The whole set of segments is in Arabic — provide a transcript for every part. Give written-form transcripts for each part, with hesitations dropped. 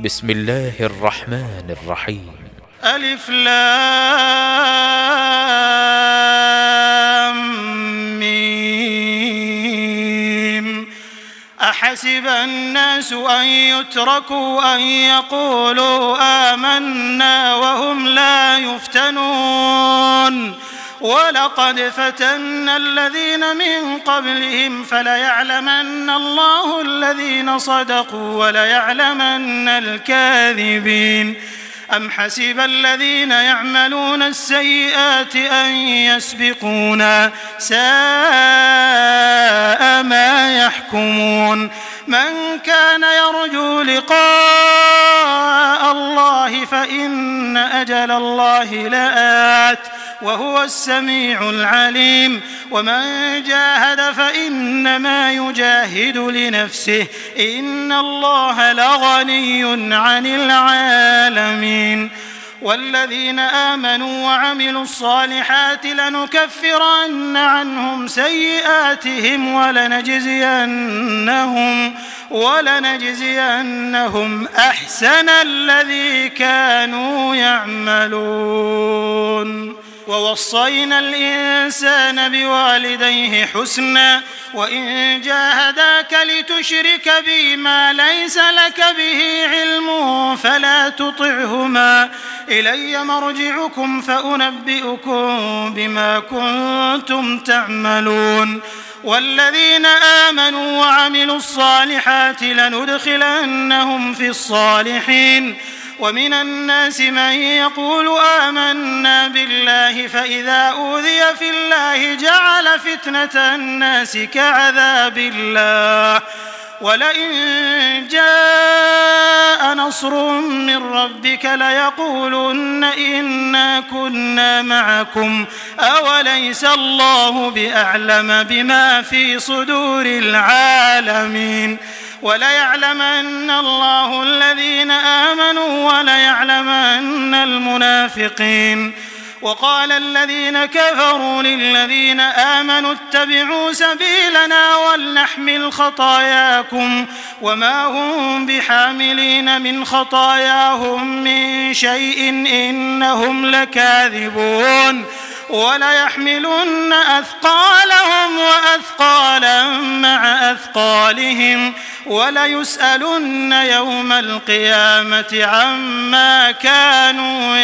بسم الله الرحمن الرحيم. ألف لام ميم. أحسب الناس أن يتركوا أن يقولوا آمنا وهم لا يفتنون ولقد فتنا الذين من قبلهم فليعلمن الله الذين صدقوا وليعلمن الكاذبين. أم حسب الذين يعملون السيئات أن يسبقونا ساء ما يحكمون. من كان يرجو لقاء الله فإن أجل الله لآت وهو السميع العليم. ومن جاهد فإنما يجاهد لنفسه إن الله لغني عن العالمين. والذين آمنوا وعملوا الصالحات لنكفرن عنهم سيئاتهم ولنجزينهم أحسن الذي كانوا يعملون. ووصينا الإنسان بوالديه حسنا وإن جاهداك لتشرك بي ما ليس لك به علم فلا تطعهما إلي مرجعكم فأنبئكم بما كنتم تعملون. والذين آمنوا وعملوا الصالحات لندخلنهم في الصالحين. ومن الناس من يقول آمنا بالله فإذا أوذي في الله جعل فتنة الناس كعذاب الله ولئن جاء نصر من ربك ليقولن إنا كنا معكم أوليس الله بأعلم بما في صدور العالمين. وليعلمن الله الذين آمنوا وليعلمن المنافقين. وقال الذين كفروا للذين آمنوا اتبعوا سبيلنا ولنحمل خطاياكم وما هم بحاملين من خطاياهم من شيء إنهم لكاذبون. وليحملن أثقالهم وأثقالا مع أثقالهم وليسألن يوم القيامة عما كانوا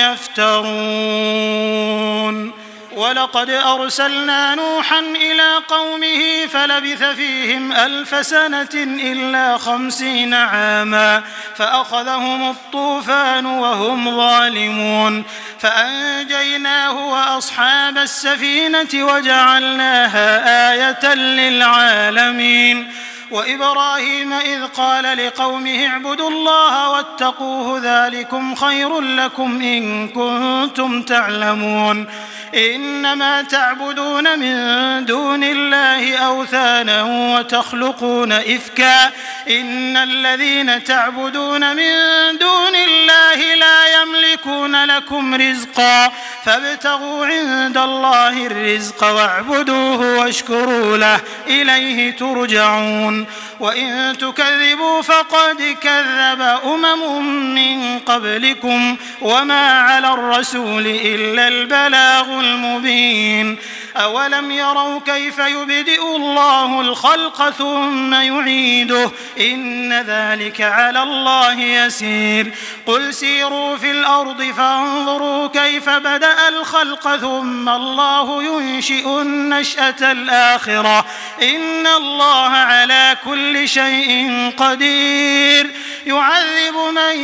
يفترون. ولقد أرسلنا نوحا إلى قومه فلبث فيهم 1000 سنة إلا 50 عاما فأخذهم الطوفان وهم ظالمون فأنجيناه وأصحاب السفينة وجعلناها آية للعالمين. وإبراهيم إذ قال لقومه اعبدوا الله واتقوه ذلكم خير لكم إن كنتم تعلمون. إنما تعبدون من دون الله أوثانا وتخلقون إفكا إن الذين تعبدون من دون الله لا يملكون لكم رزقا فابتغوا عند الله الرزق واعبدوه واشكروا له إليه ترجعون. وإن تكذبوا فقد كذب أمم من قبلكم وما على الرسول إلا البلاغ المبين. أولم يروا كيف يبدئ الله الخلق ثم يعيده إن ذلك على الله يسير. قل سيروا في الأرض فانظروا كيف بدأ الخلق ثم الله ينشئ النشأة الآخرة إن الله على كل شيء قدير. يعذب من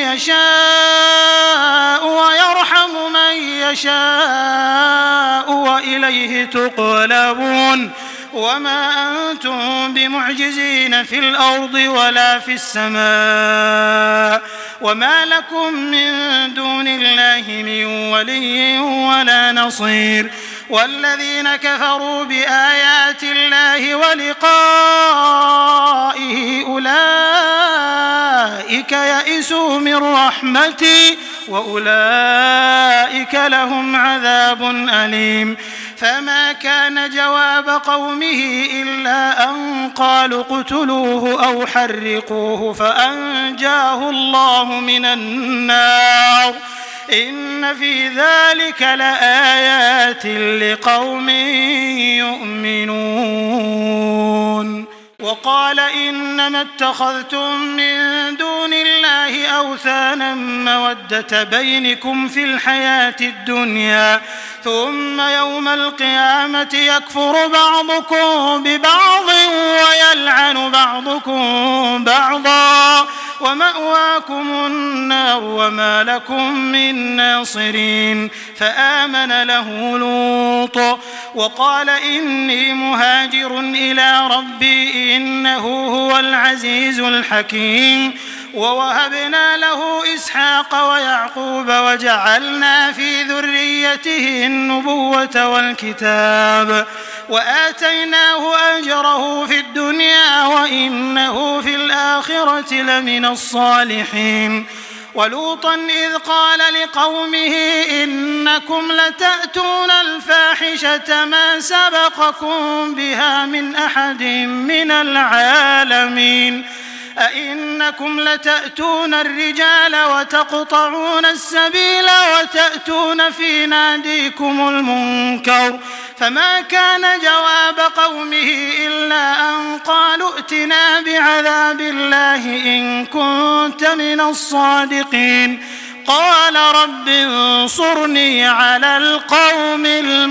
يشاء ويرحم من يشاء وإليه تقلبون. وما أنتم بمعجزين في الأرض ولا في السماء وما لكم من دون الله من ولي ولا نصير. والذين كفروا بآيات الله ولقائه أولئك يئسوا من رحمتي وأولئك لهم عذاب أليم. فما كان جواب قومه إلا أن قالوا اقتلوه أو حرقوه فأنجاه الله من النار إن في ذلك لآيات لقوم يؤمنون. وقال إنما اتخذتم من دون الله أوثانا مودة بينكم في الحياة الدنيا ثم يوم القيامة يكفر بعضكم ببعض ويلعن بعضكم بعضا ومأواكم النار وما لكم من ناصرين. فآمن له لوط وقال إني مهاجر إلى ربي إنه هو العزيز الحكيم. ووهبنا له إسحاق ويعقوب وجعلنا في ذريته النبوة والكتاب وآتيناه أجره في الدنيا وإنه في الآخرة لمن الصالحين. ولوطا إذ قال لقومه إنكم لتأتون الفاحشة ما سبقكم بها من أحد من العالمين أئنكم لتأتون الرجال وتقطعون السبيل وتأتون في ناديكم المنكر فما كان جواب قومه إلا أن قالوا ائتنا بعذاب الله إن كنت من الصادقين. قال رب انصرني على القوم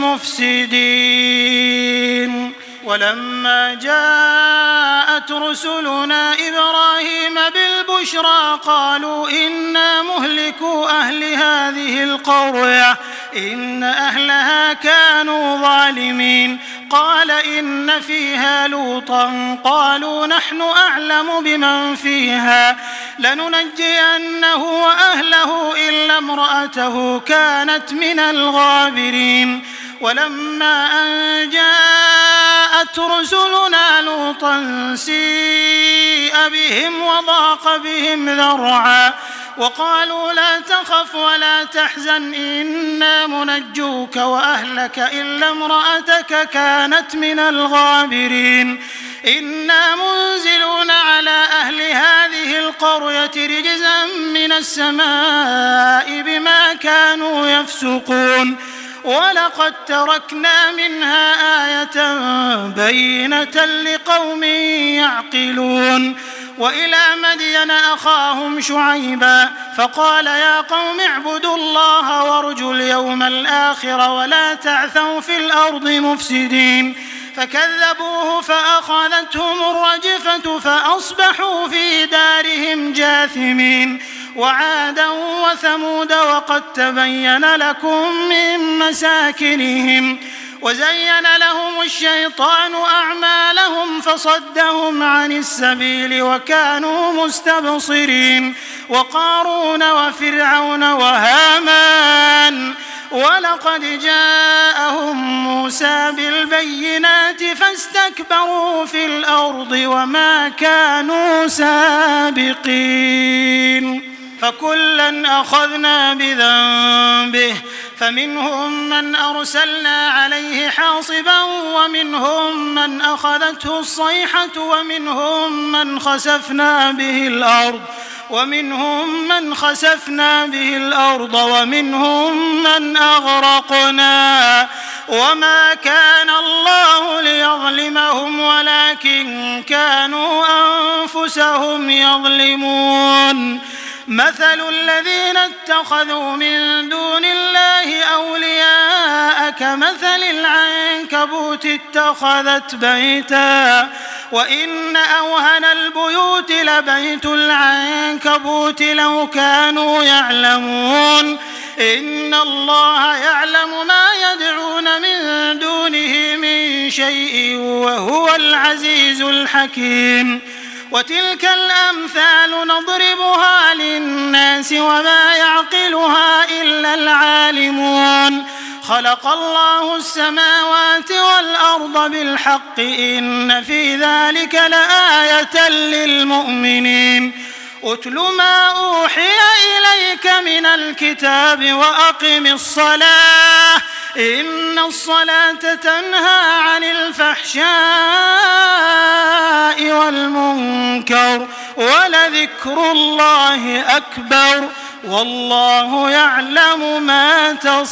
المفسدين. ولما جاءت رسلنا إبراهيم بالبشرى قالوا إنا مهلكو أهل هذه القرية إن أهلها كانوا ظالمين. قال إن فيها لوطا قالوا نحن أعلم بمن فيها لننجينه وأهله إلا امرأته كانت من الغابرين. ولما أن جاءت رسلنا لوطا سيء بهم وضاق بهم ذرعا وقالوا لا تخف ولا تحزن إنا منجوك وأهلك إلا امرأتك كانت من الغابرين. إنا منزلون على أهل هذه القرية رجزا من السماء بما كانوا يفسقون. ولقد تركنا منها آية بينة لقوم يعقلون. وإلى مدين أخاهم شعيبا فقال يا قوم اعبدوا الله وارجوا اليوم الآخر ولا تعثوا في الأرض مفسدين. فكذبوه فأخذتهم الرجفة فأصبحوا في دارهم جاثمين. وعادا وثمود وقد تبين لكم من مساكنهم وزين لهم الشيطان أعمالهم فصدهم عن السبيل وكانوا مستبصرين. وقارون وفرعون وهامان ولقد جاءهم موسى بالبينات فاستكبروا في الأرض وما كانوا سابقين. فكلا أخذنا بذنبه فمنهم من أرسلنا عليه حاصبا ومنهم من أخذته الصيحة ومنهم من خسفنا به الأرض ومنهم من أغرقنا وما كان الله ليظلمهم ولكن كانوا أنفسهم يظلمون. مثل الذين اتخذوا من دون الله أولياء كمثل العنكبوت اتخذت بيتا وإن أوهن البيوت لبيت العنكبوت لو كانوا يعلمون. إن الله يعلم ما يدعون من دونه من شيء وهو العزيز الحكيم. وتلك الأمثال نضربها للناس وما يعقلها إلا العالمون. خلق الله السماوات والأرض بالحق إن في ذلك لآية للمؤمنين. أتل ما أوحي إليك من الكتاب وأقم الصلاة إن الصلاة تنهى عن الفحشاء والمنكر ولذكر الله أكبر والله يعلم ما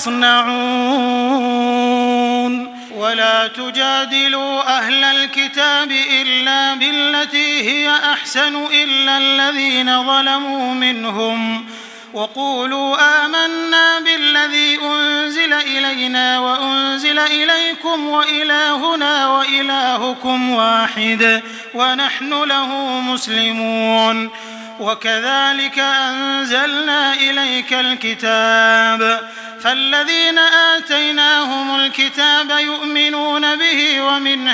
تصنعون ولا تجادلوا أهل الكتاب إلا بالتي هي أحسن إلا الذين ظلموا منهم وقولوا آمنا بالذي أنزل إلينا وأنزل إليكم وإلهنا وإلهكم واحد ونحن له مسلمون وكذلك أنزلنا إليك الكتاب فالذين آتيناهم الكتاب يؤمنون به ومن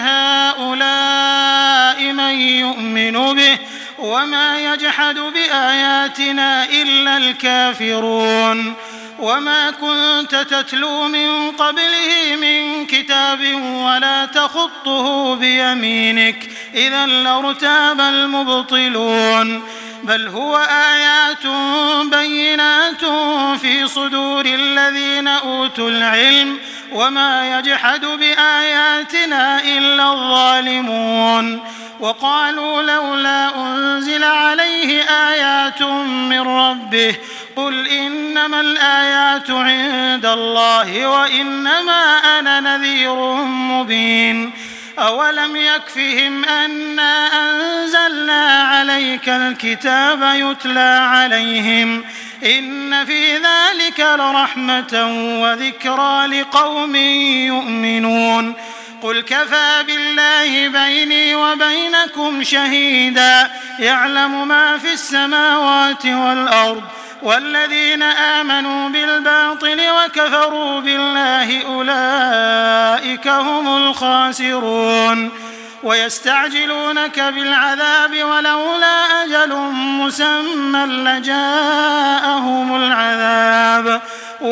هؤلاء من يؤمن به وما يجحد بآياتنا إلا الكافرون وما كنت تتلو من قبله من كتاب ولا تخطه بيمينك إذا لارتاب المبطلون بل هو آيات بينات في صدور الذين أوتوا العلم وما يجحد بآياتنا إلا الظالمون وقالوا لولا أنزل عليه آيات من ربه قل إنما الآيات عند الله وإنما أنا نذير مبين أولم يكفهم أنا أنزلنا عليك الكتاب يتلى عليهم إن في ذلك لرحمة وذكرى لقوم يؤمنون قل كفى بالله بيني وبينكم شهيدا يعلم ما في السماوات والأرض والذين آمنوا بالباطل وكفروا بالله أولئك هم الخاسرون ويستعجلونك بالعذاب ولولا أجل مسمى لجاءهم العذاب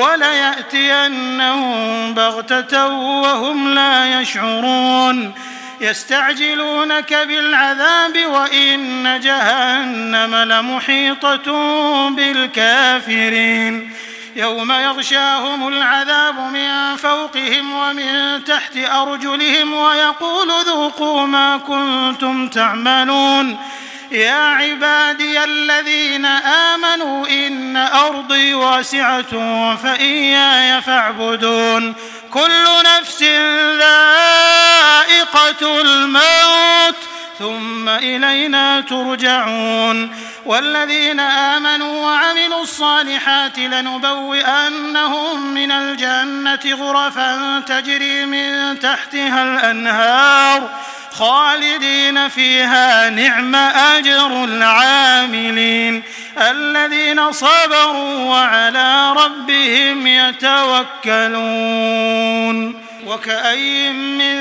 وليأتينهم بغتة وهم لا يشعرون يستعجلونك بالعذاب وإن جهنم لمحيطة بالكافرين يوم يغشاهم العذاب من فوقهم ومن تحت أرجلهم ويقول ذوقوا ما كنتم تعملون يا عبادي الذين آمنوا إن أرضي واسعة فإياي فاعبدون كل نفس ذائقة الموت ثم إلينا ترجعون والذين آمنوا وعملوا الصالحات لنبوئنهم من الجنة غرفا تجري من تحتها الأنهار خالدين فيها نعم أجر العاملين الذين صبروا وعلى ربهم يتوكلون وكأي من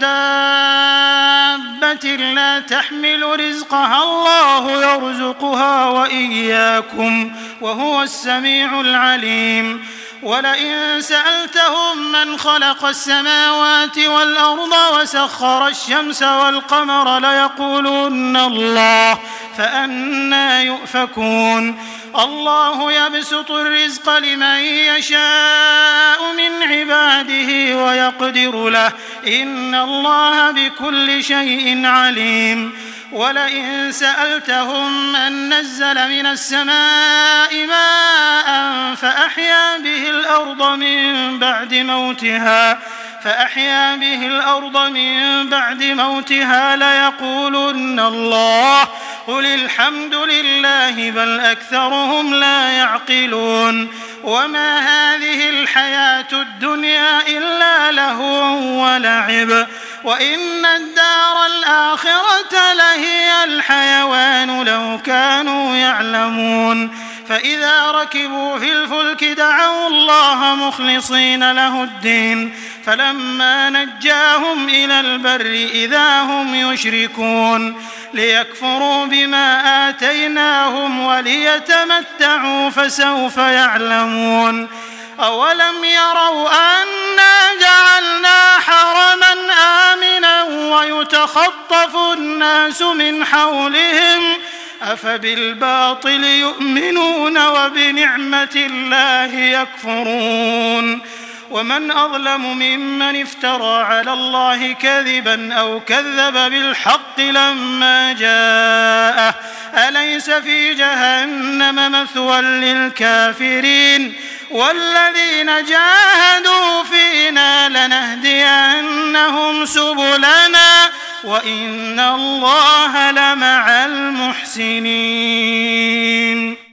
دابة لا تحمل رزقها الله يرزقها وإياكم وهو السميع العليم ولئن سألتهم من خلق السماوات والأرض وسخر الشمس والقمر ليقولن الله فأنى يؤفكون الله يبسط الرزق لمن يشاء من عباده ويقدر له إن الله بكل شيء عليم ولئن سألتهم من نزل من السماء ماء فأحيا به الأرض من بعد موتها ليقولن الله قل الحمد لله بل أكثرهم لا يعقلون وما هذه الحياة الدنيا إلا لهو ولعب وإن الدار الآخرة لهي الحيوان لو كانوا يعلمون فإذا ركبوا في الفلك دعوا الله مخلصين له الدين فلما نجاهم إلى البر إذا هم يشركون ليكفروا بما آتيناهم وليتمتعوا فسوف يعلمون أولم يروا أنا جعلنا حرما آمنا ويتخطف الناس من حولهم أفبالباطل يؤمنون وبنعمة الله يكفرون ومن أظلم ممن افترى على الله كذبا أو كذب بالحق لما جاءه أليس في جهنم مثوى للكافرين والذين جاهدوا فينا لنهدينهم سبلنا وإن الله لمع المحسنين.